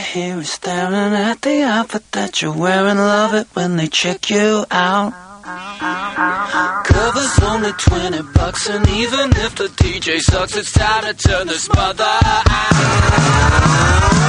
here is staring at the outfit that you're wearing. Love it when they check you out. Cover's only $20, and even if the DJ sucks, it's time to turn this mother out.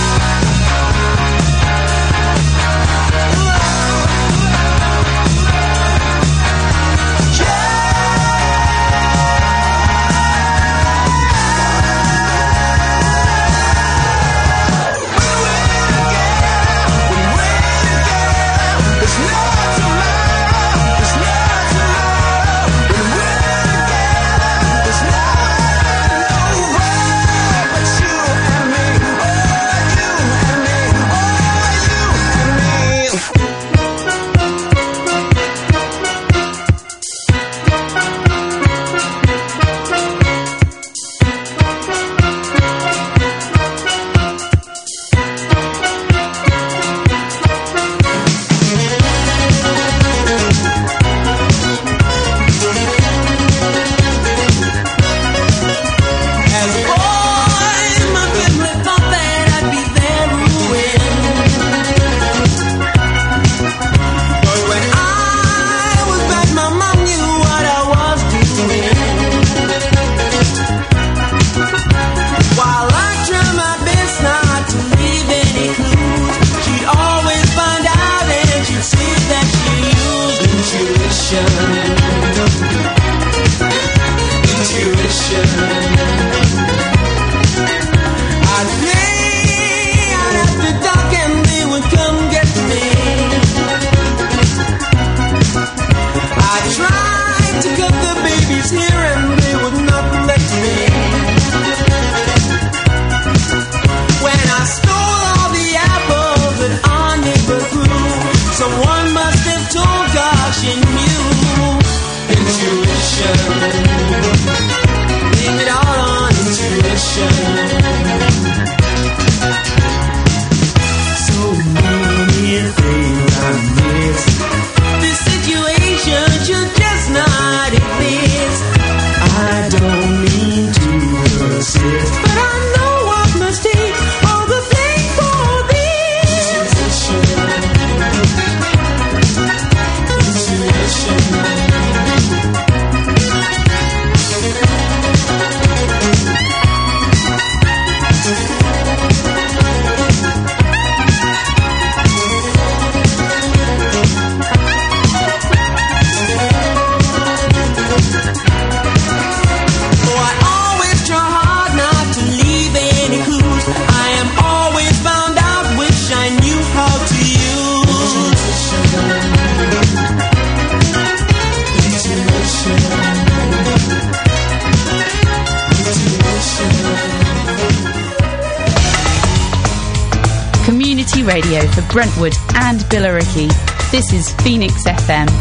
Radio for Brentwood and Billericay. This is Phoenix FM.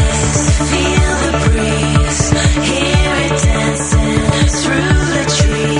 Feel the breeze, hear it dancing through the trees.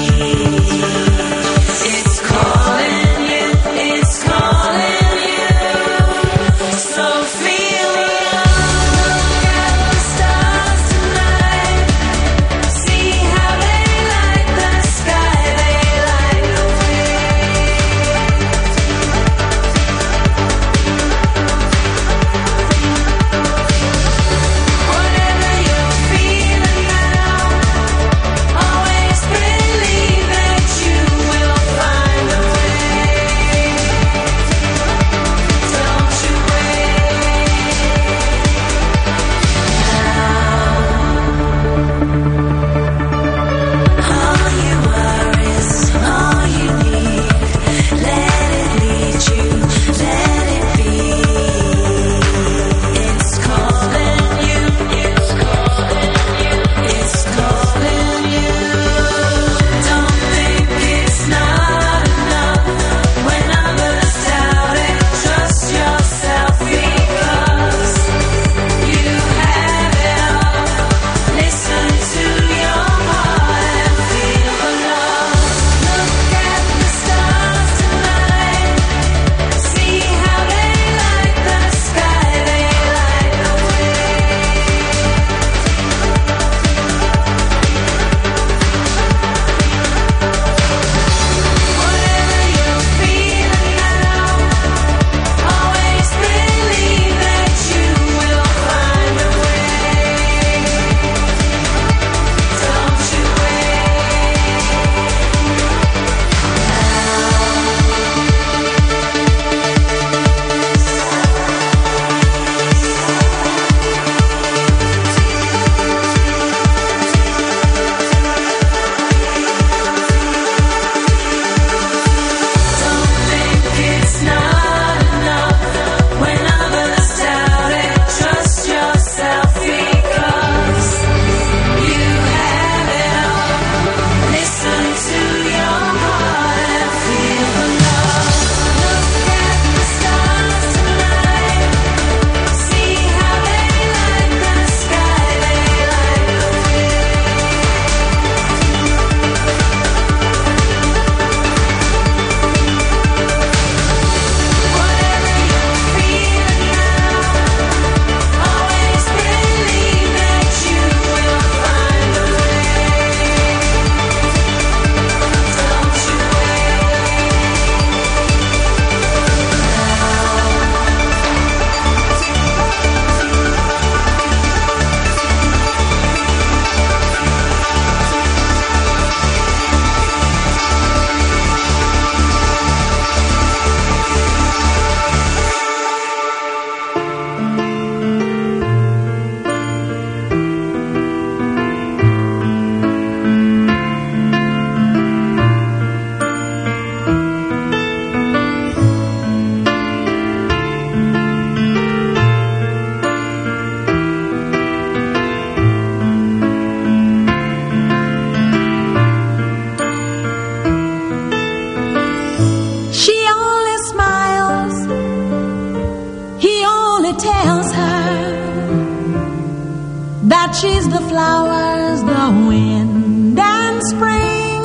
that she's the flowers, the wind and spring,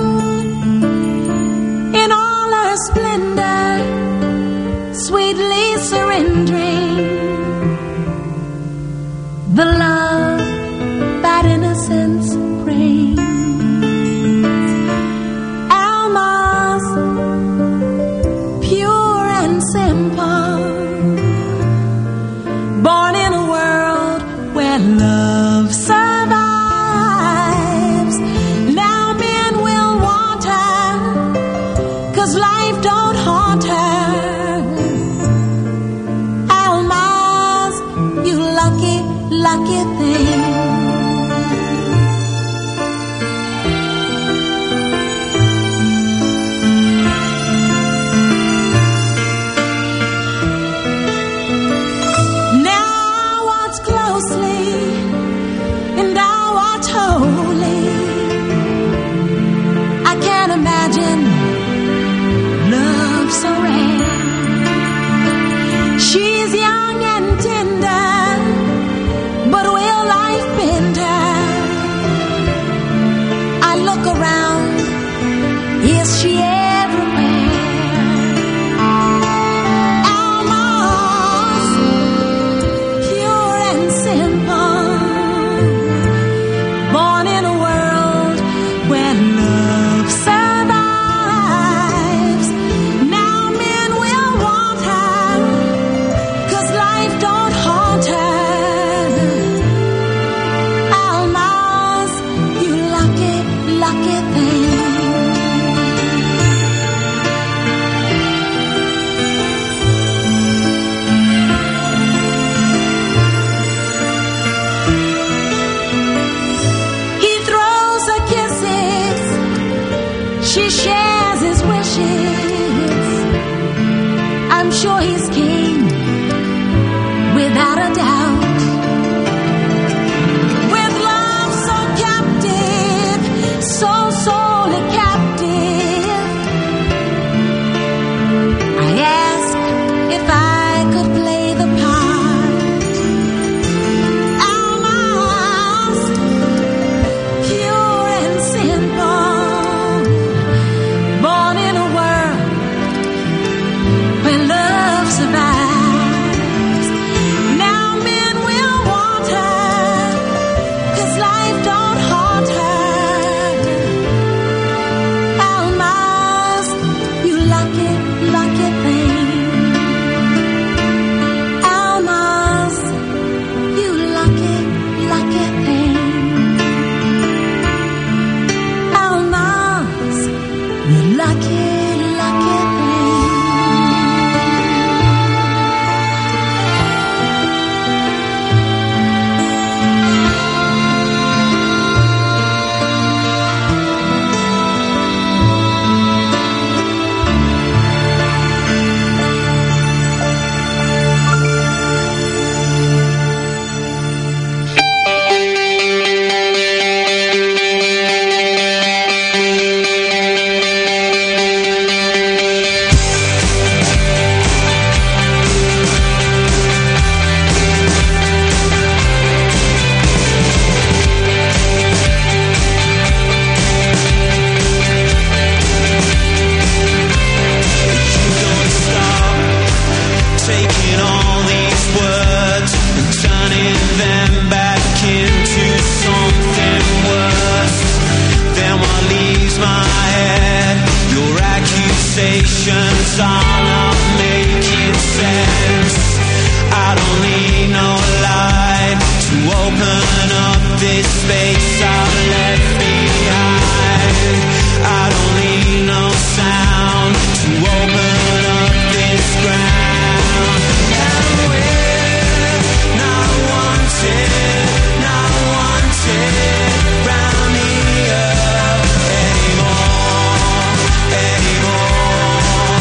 in all her splendor, sweetly surrendering the love that innocence brings. Alma's pure and simple, born in a world where love survives. Now men will want her, 'cause life don't haunt her. Alma's, you lucky, lucky thing. She's young and tender, but will life bend her? I look around, is she everywhere? Alma's pure and simple, born in a world where love survives. Now men will want her, 'cause life don't haunt her. Alma's, you lucky, lucky thing. He throws her kisses, she shares his wishes. I'm sure he's king, without a doubt. With love so captive, so solely captive, I ask if I could play the part. Alma's pure and simple, born in a world where love survives. Now men will want her, 'cause life don't haunt her. Alma's, you lucky, lucky thing. Alma's, you lucky, lucky thing. Alma's, you lucky, lucky thing. Taking all these words and turning them back into something worse than what leaves my head. Your accusations are not making sense. I don't need no light to open up this space I've left behind. I don't need no sound to open up this ground. And we're not wanted, not wanted round here anymore, anymore,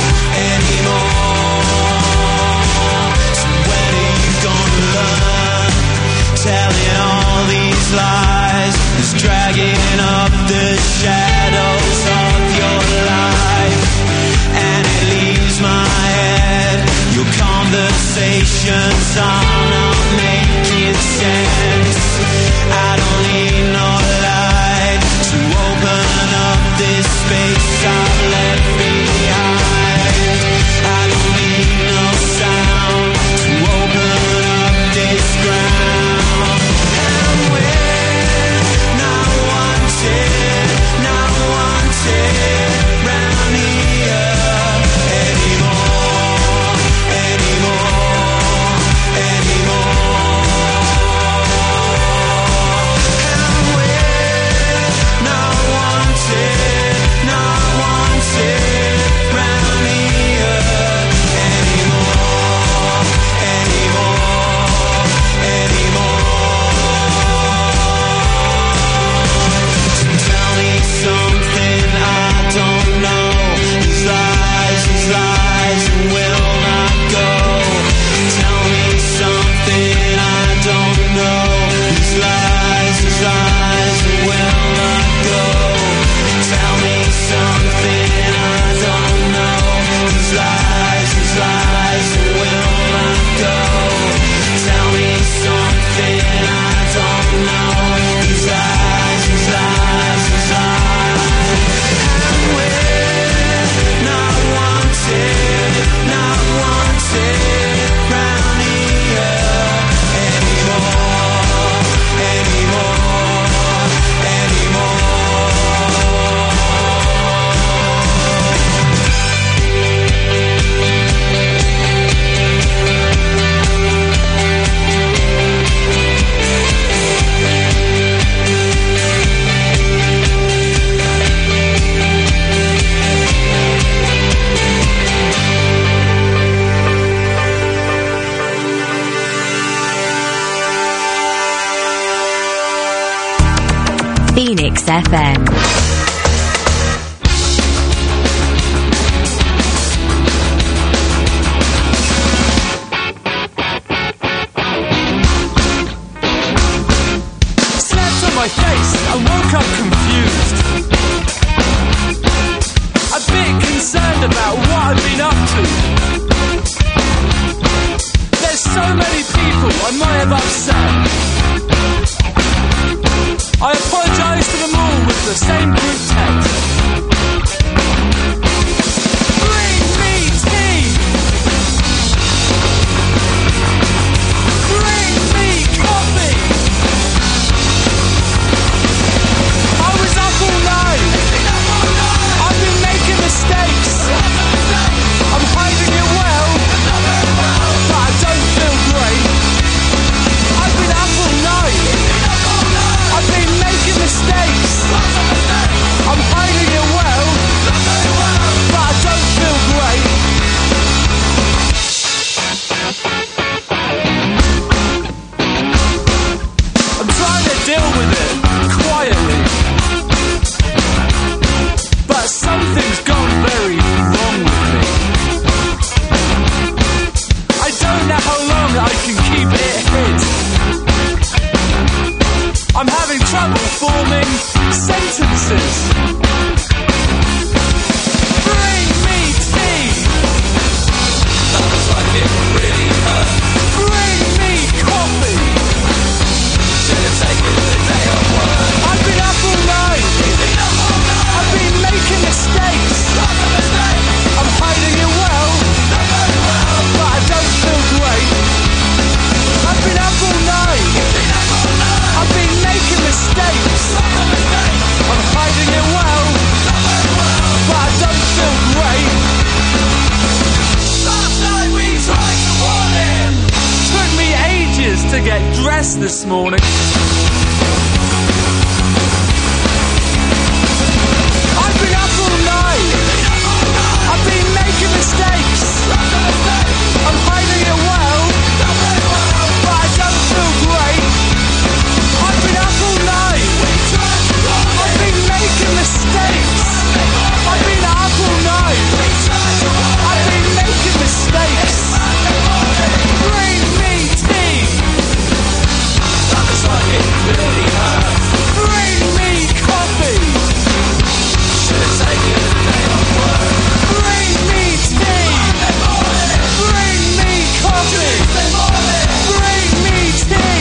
anymore. So when are you gonna learn? Telling all these lies is dragging up the shadows of your life, and it leaves my head. Your conversations are not making sense. I Phoenix FM. Slapped on my face, I woke up confused. A bit concerned about what I've been up to. There's so many people I might have upset. I apologise to them all with the same group text. Bring me tea! Bring me coffee! I was up all night. I've been making mistakes. I'm hiding it well, but I don't feel great. I've been up all night. I've been making mistakes. I'm hiding it well, but I don't feel great. I'm trying to deal with it quietly, but something's gone very wrong with me. I don't know how long I can keep it hid. I'm having trouble forming sentences. Bring me tea! Sounds like it really hurts. Bring me coffee! Should have taken the day off work. I've been up all night. I've been making mistakes. I'm hiding it well, but I don't feel great. I've been up all night. I've been making mistakes. I'm hiding it well, but I don't feel great. Last night we tried to warn him. Took me ages to get dressed this morning. I've been up all night. I've been making mistakes. I'm hiding it well, but I don't feel great. I've been up all night. I've been making mistakes. I've been up all night. I've been making mistakes. Bring me tea. Sounds like it really hurts. Bring me coffee. Should have taken the day off work. Bring me tea. Bring me coffee. Bring me tea.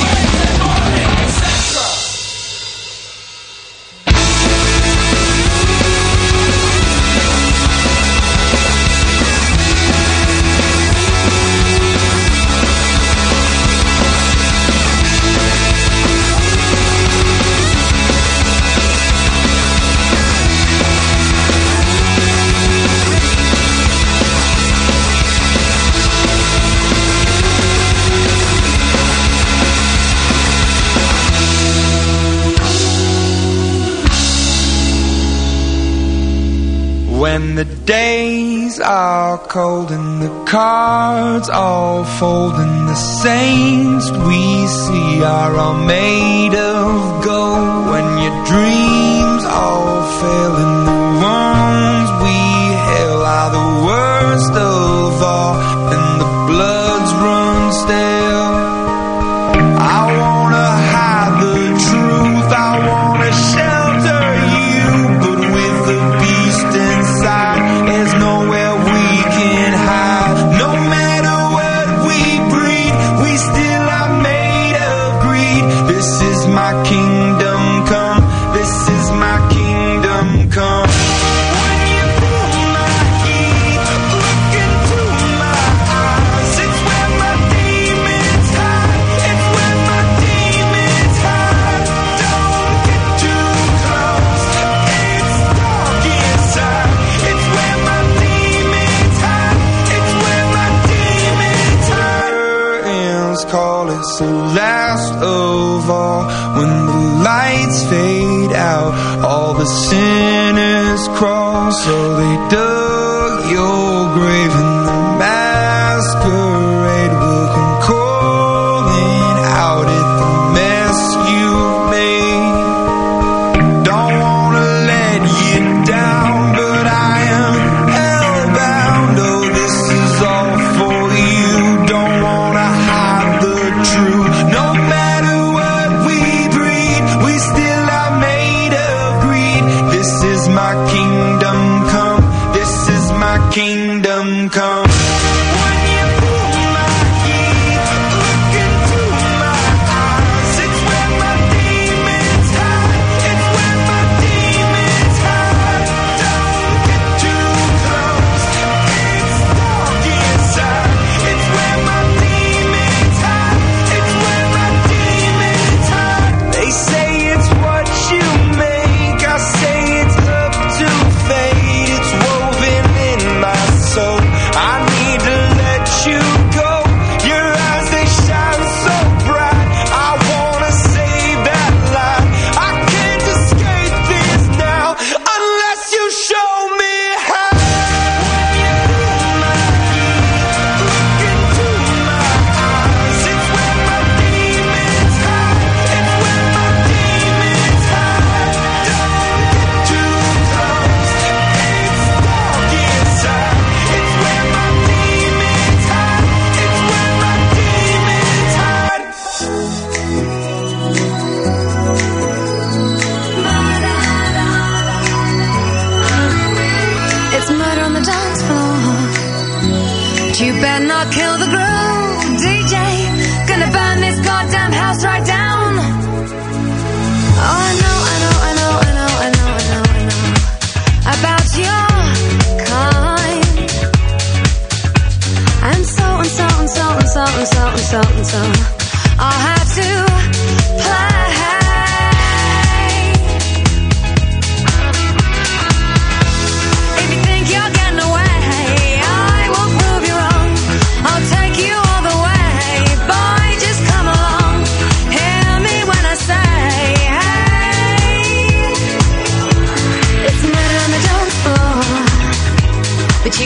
When the days are cold and the cards all fold and the saints we see are all made of gold, when your dreams all fail and the ones we hail are the worst of all and the bloods run stale, I wanna hide the truth, I wanna shelter you, but with the beast inside, there's nowhere we can hide. No matter what we breed, we still are made of greed. This is my kingdom come, this is my kingdom come. When you feel my heat, look into my eyes, it's where my demons hide, it's where my demons hide. Don't get too close, it's dark inside, it's where my demons hide, it's where my demons hide. Curtains call, it's the last of all. When the lights fade out, all the sinners crawl. So they dug your grave and the masquerade will come calling out at the mess you made.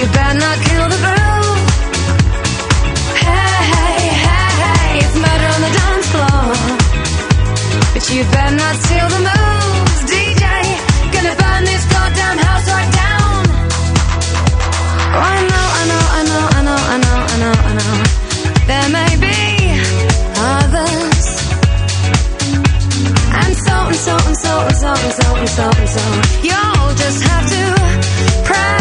you better not kill the groove. Hey, hey, hey, hey, it's murder on the dance floor. But you better not steal the moves, DJ. Gonna burn this goddamn house right down. Oh, I know, I know, I know, I know, I know, I know, I know. There may be others. And so, and so, and so, and so, and so, and so, and so. You'll just have to pray.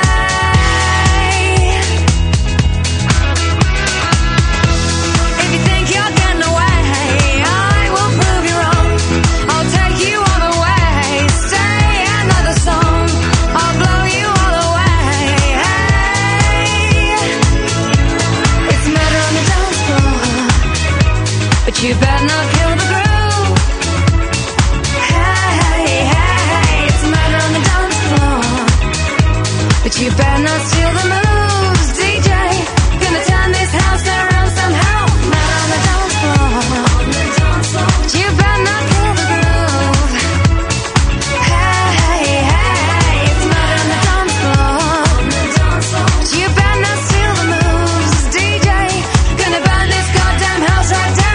If you think you're getting away, I will prove you wrong. I'll take you all the way. Stay another song. I'll blow you all away. Hey, it's murder on the dance floor. But you better not kill the groove. Hey, hey, hey, it's murder on the dance floor. But you better not steal the moves, DJ. Gonna turn this house around somehow. Murder on the dance floor. But you better not kill the groove. Hey, hey, hey, it's murder on the dance floor. But you better not steal the moves, DJ. Gonna burn this goddamn house right down.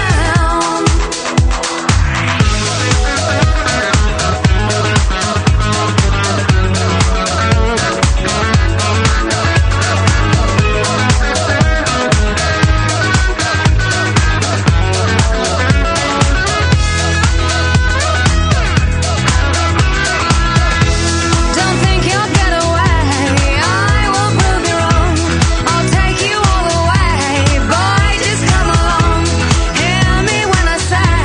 Don't think you'll get away. I will prove you wrong. I'll take you all the way. Boy, just come along. Hear me when I say,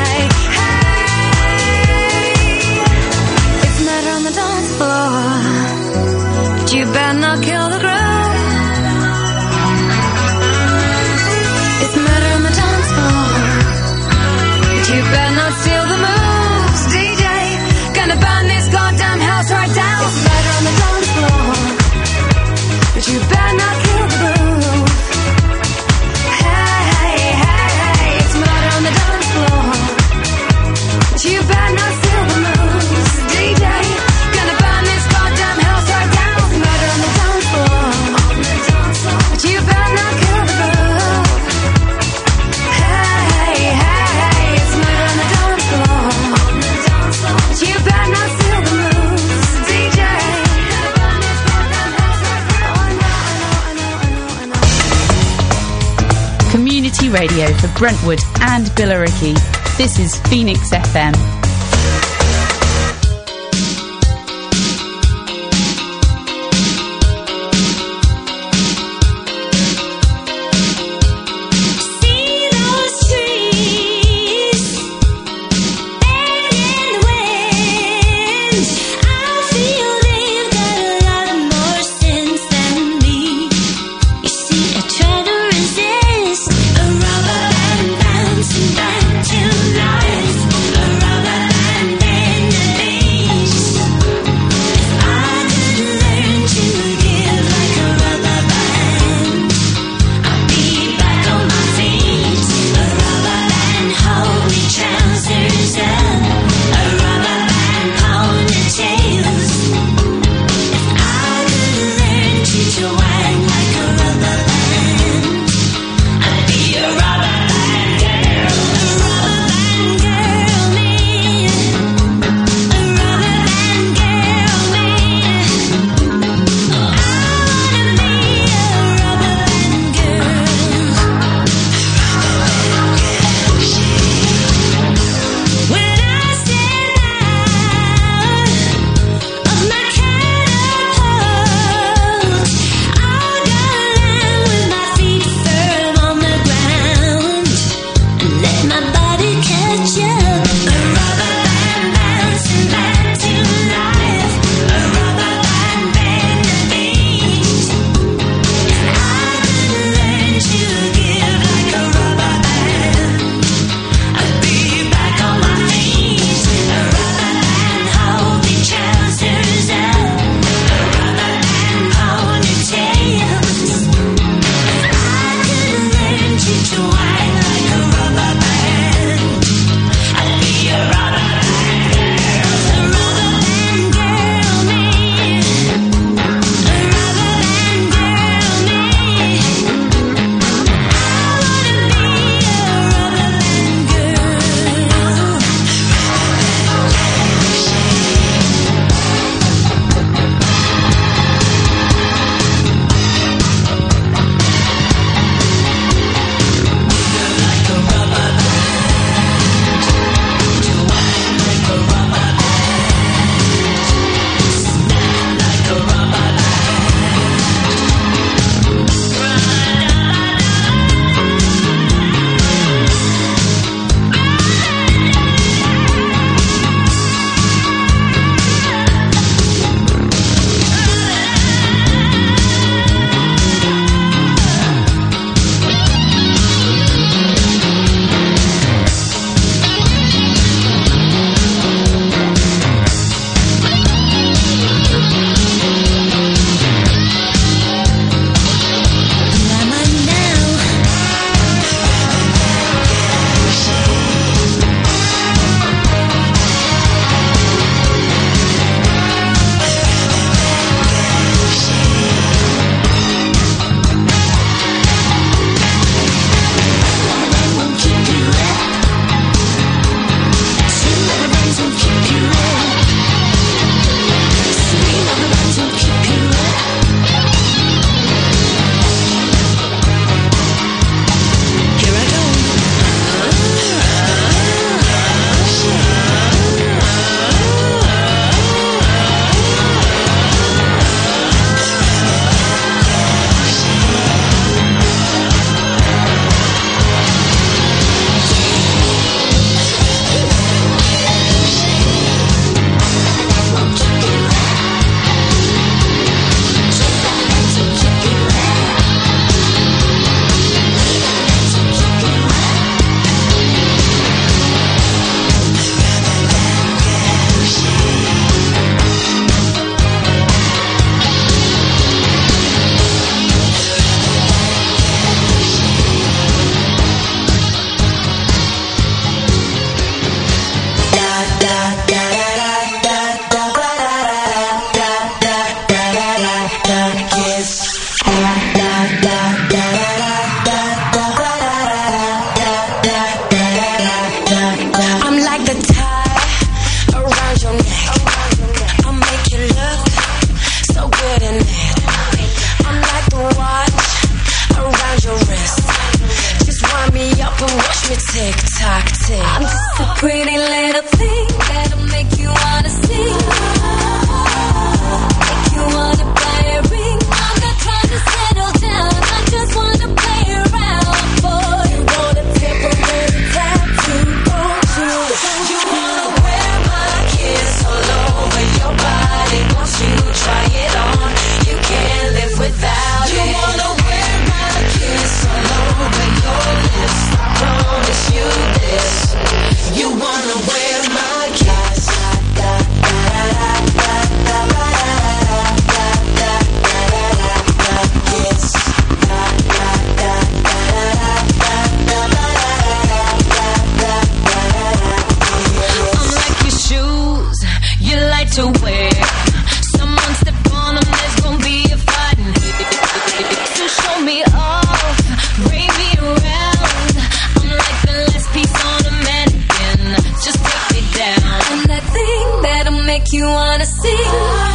hey, it's murder on the dance floor. But you better not kill the groove. It's murder on the dance floor. But you better not steal the moves, DJ. Gonna burn this goddamn house right down. It's murder on the dance floor. But you better not kill the groove. Hey, hey, hey, hey, it's murder on the dance floor. But you better not steal the moves, DJ. Gonna burn this goddamn house right down. It's murder on the dance floor. But you better not kill the groove. Hey, hey, hey, it's murder on the dance floor. But you better not steal the moves, DJ. Gonna burn this goddamn house right down. Oh, I know, I know, I know, I know, I know. Community radio for Brentwood and Billericay. This is Phoenix FM. See those trees bend in the wind. I feel they've got a lot more sense than me. You see, I try to resist a rubber band bouncing back to life. A rubber band little thing that'll make you wanna sing, make you wanna buy a ring. I'm not trying to settle down, I just wanna play around, boy. You want a temporary tattoo, don't you? You wanna wear my kiss all over your body, won't you try it on? You can't live without it. You wanna wear my kiss all over your lips, I promise you this. You wanna wear my kiss. I'm like your shoes, you like to wear. Someone step on them, there's gonna be a fight. So show me off, bring me around. I'm like the last piece on a mannequin, just take me down. I'm that thing that'll make you wanna sing,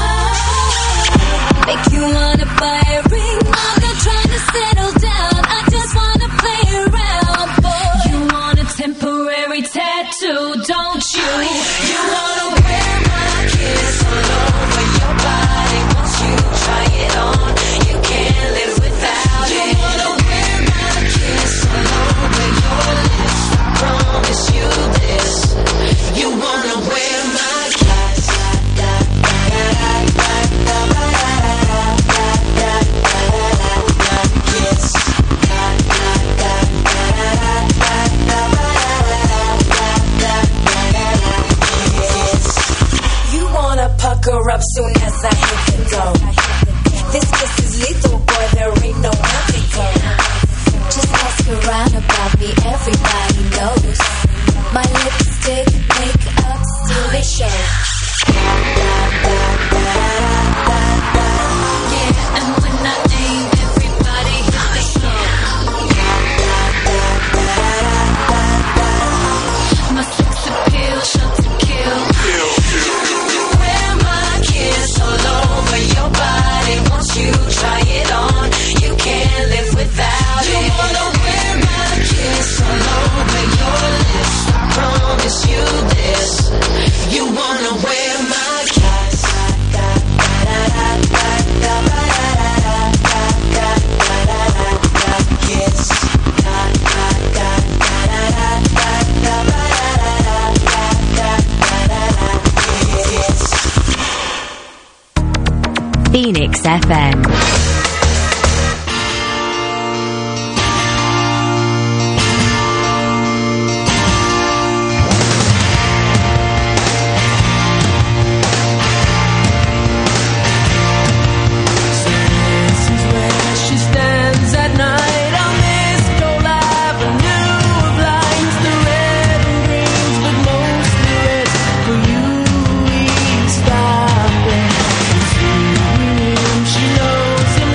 make you wanna buy a ring. I'm not trying to settle down, I just wanna play around, boy. You want a temporary tattoo, don't you? You wanna wear my kiss all over your body, won't you try it on? You can't live without it. You wanna wear my kiss all over your lips, I promise you this. You wanna wear my kiss. You wanna pucker up soon as I hit the door. This kiss is lethal, boy, there ain't no antidote. Just ask around about me, everybody knows. My lipstick, makeup, still they show. Yeah, and when I aim, everybody hit the floor. My sex appeal, shot to kill. Wear my kiss all over your body, won't you try it on? You can't live without it. You wanna wear my kiss all over your lips, I promise you this. You wanna wear my kiss. Phoenix FM. She stands at night on this cold avenue of lines, the red and greens, but mostly red. For you, we stop it. She knows you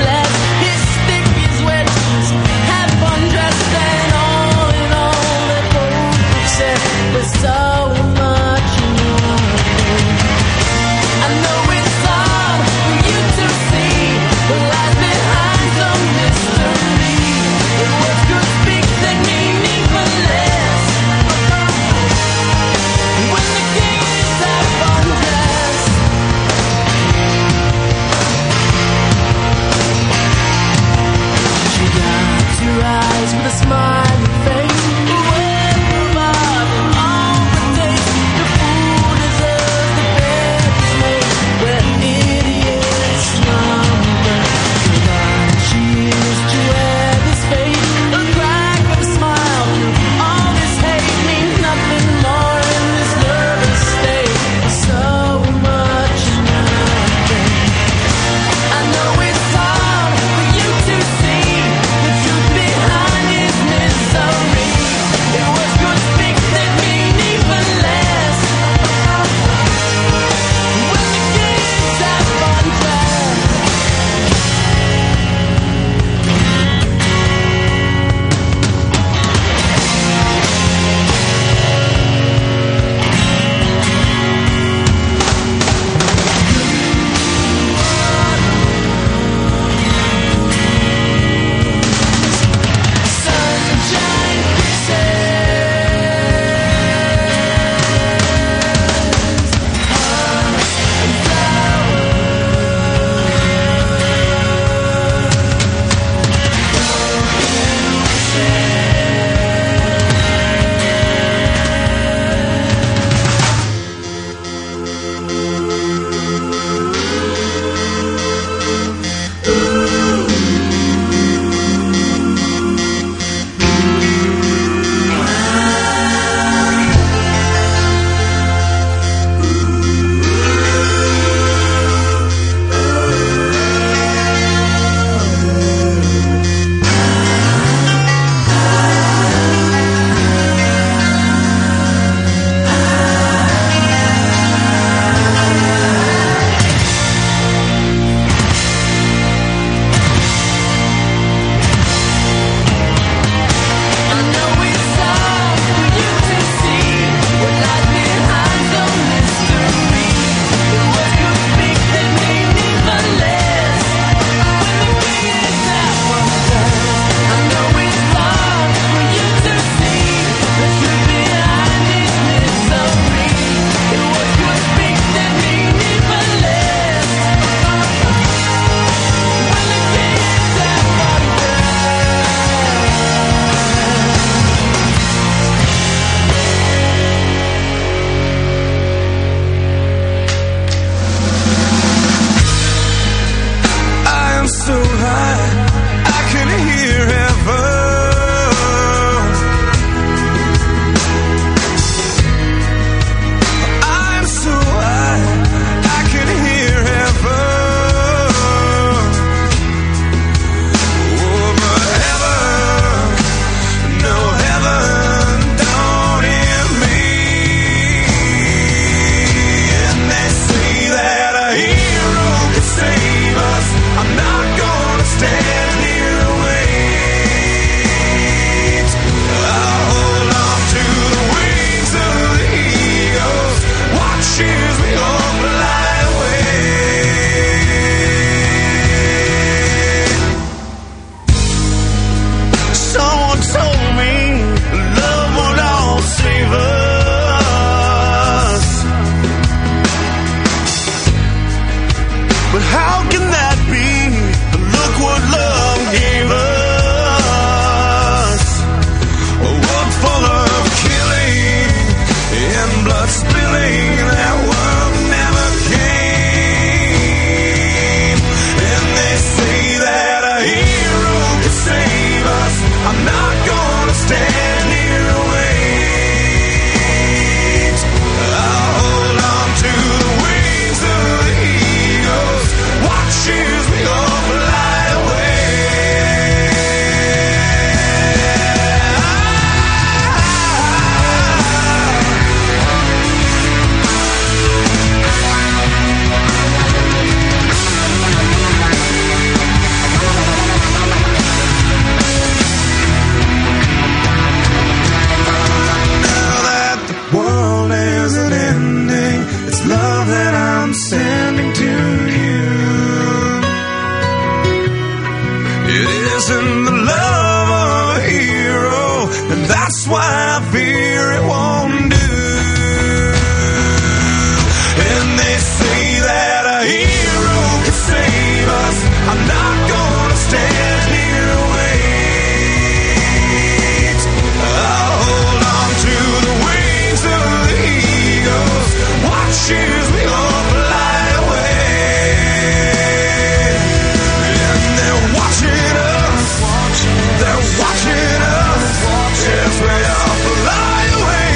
blood spilling, that world never came. And they say that a hero can save us. I'm not gonna stand here and wait. I'll hold on to the wings of the eagles, watch as we all fly away. World isn't ending, it's love that I'm sending to you. It isn't the love of a hero, and that's why I fear it won't do. And they say that a hero can save us. I'm not gonna stand here and wait. I'll hold on to the wings of the eagles, watch as we all fly away. And they're watching us, they're watching us, as we all fly away.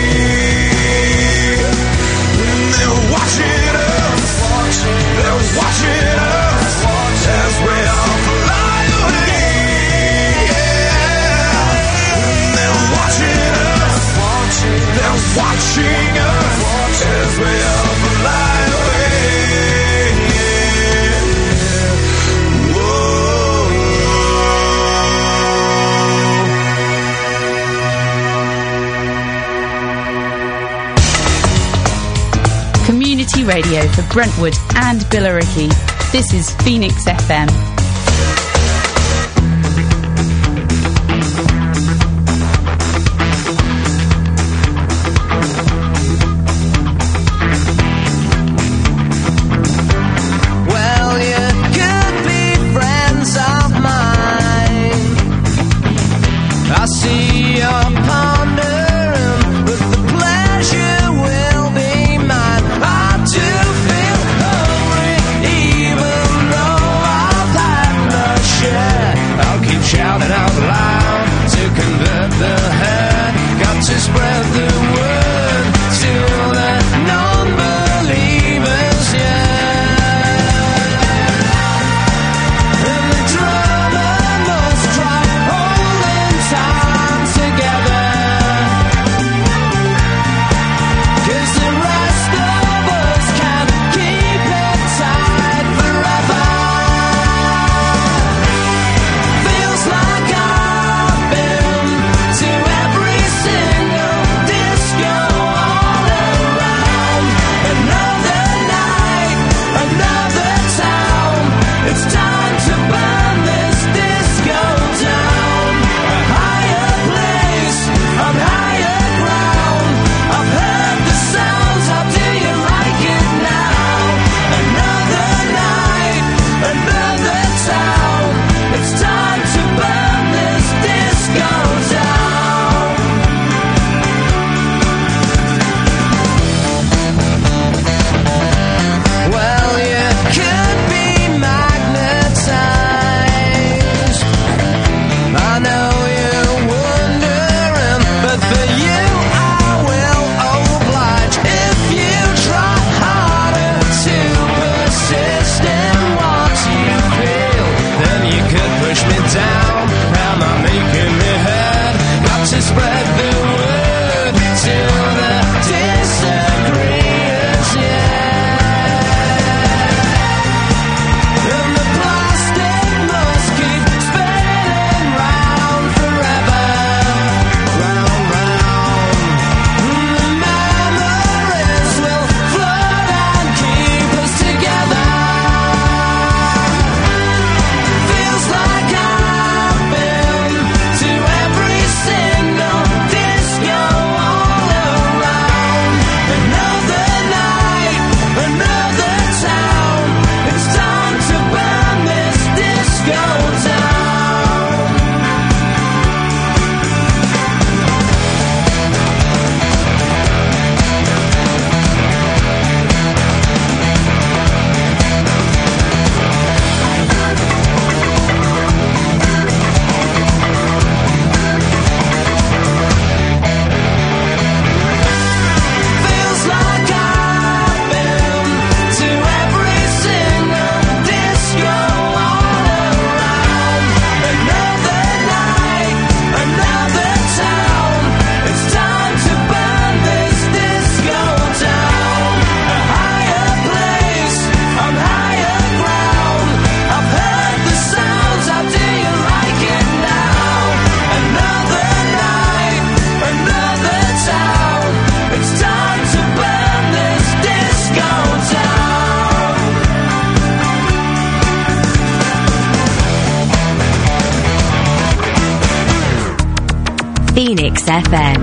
And they're watching us, they're watching us, as we all fly away. And they're watching us, they're watching us, as we all fly away. Community radio for Brentwood and Billericay. This is Phoenix FM. Well, you could be friends of mine. I see you're pondering, but the pleasure will be mine. I too feel hungry, even though I've had Phoenix FM.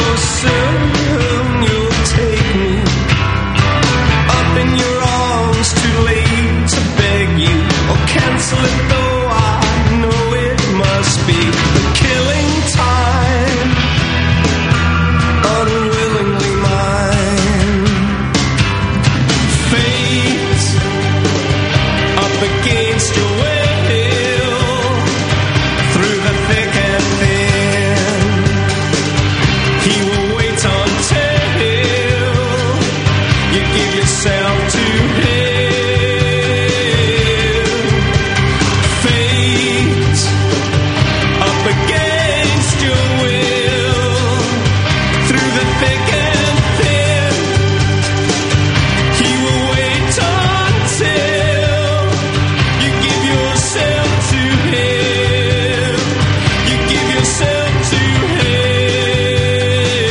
soon you'll take me up in your arms, too late to beg you or cancel it, though I know it must be the killing time, unwillingly mine. Fate up against your will, through the thick and thin, he will wait until you give yourself to him. Fate up against your will, through the thick and thin, he will wait until you give yourself to him. You give yourself to him.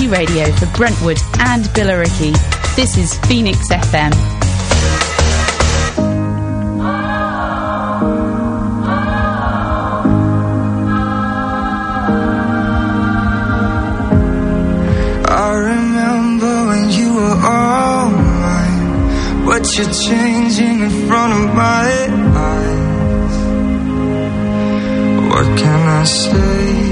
radio for Brentwood and Billericay. This is Phoenix FM. I remember when you were all mine, but you're changing in front of my eyes. What can I say?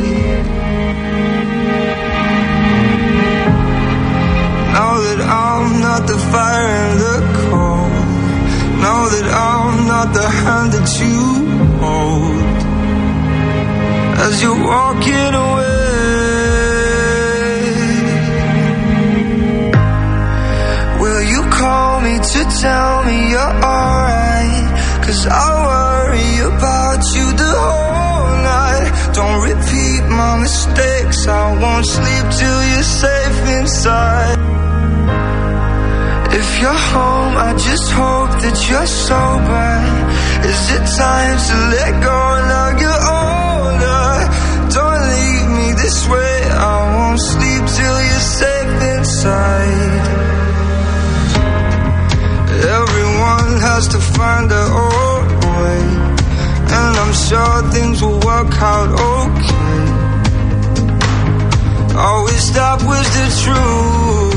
Now that I'm not the fire and the cold, now that I'm not the hand that you hold, as you're walking away, will you call me to tell me you're alright? 'Cause I worry about you the whole night. Don't repeat my mistakes, I won't sleep till you're safe inside. If you're home, I just hope that you're sober. Is it time to let go now you're older? Don't leave me this way, I won't sleep till you're safe inside. Everyone has to find their own way, and I'm sure things will work out okay. Always stop with the truth.